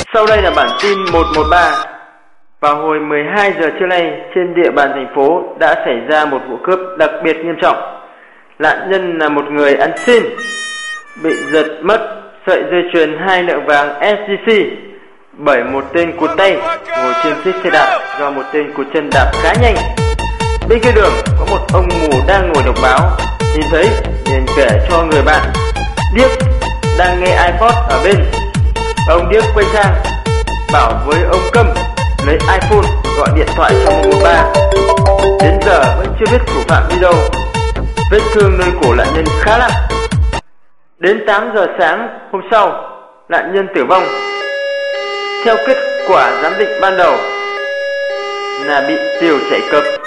Sau đây là bản tin 113. Vào hồi 12 giờ trưa nay, trên địa bàn thành phố đã xảy ra một vụ cướp đặc biệt nghiêm trọng. Nạn nhân là một người ăn xin, bị giật mất sợi dây chuyền 2 lượng vàng SJC bởi một tên cụt tay ngồi trên chiếc xe đạp do một tên cụt chân đạp khá nhanh. Bên kia đường có một ông mù đang ngồi đọc báo, nhìn thấy liền kể cho người bạn: "Điếc đang nghe iPod ở bên." Ông Điếc quay sang bảo với ông Câm lấy iPhone gọi điện thoại cho 113. Đến giờ vẫn chưa biết thủ phạm đi đâu. Vết thương nơi cổ nạn nhân khá nặng. Đến 8 giờ sáng hôm sau, nạn nhân tử vong. Theo kết quả giám định ban đầu là bị tiểu chảy cập